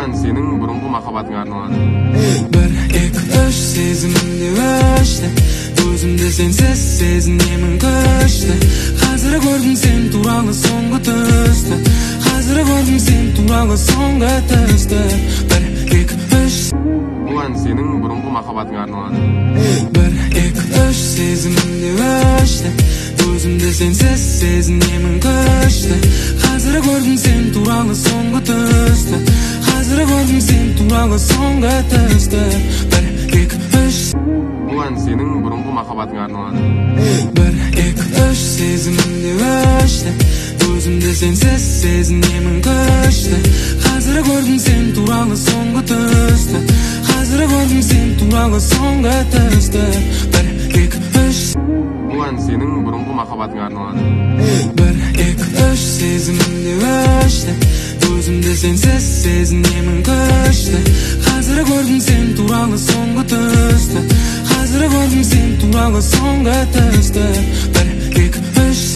Бұған сенің бұрынғы махаббатыңа арналады. 1, 2, 3 сезімімде өшті, өзімді сенсіз сезінемін күшті. Қазір көрдім сен туралы соңғы түсті, қазір көрдім сен туралы соңғы түсті. 1, 2, 3 Бұған сенің бұрынғы махаббатыңа арналады. 1, 2, 3 сезімімде өшті, өзімді сенсіз сезінемін күшті. Қазір көрдім сен туралы соңғы түсті, қазір көрдім сен туралы соңғы түсті. 1, 2, 3 Бұған сенің бұрынғы махаббатыңа арналады. 1, 2, 3 сезімімде өшті, өзімді сенсіз сезінемін күшті. Қазір көрдім сен туралы соңғы түсті, қазір көрдім сен туралы соңғы түсті. 1, 2, 3 Бұған сенің бұрынғы махаббатыңа арналады. 1, 2, 3 сезімімде өшті, өзімді сенсіз сезінемін күшті. Қазір көрдім сен туралы соңғы түсті, қазір көрдім сен туралы соңғы түсті. 1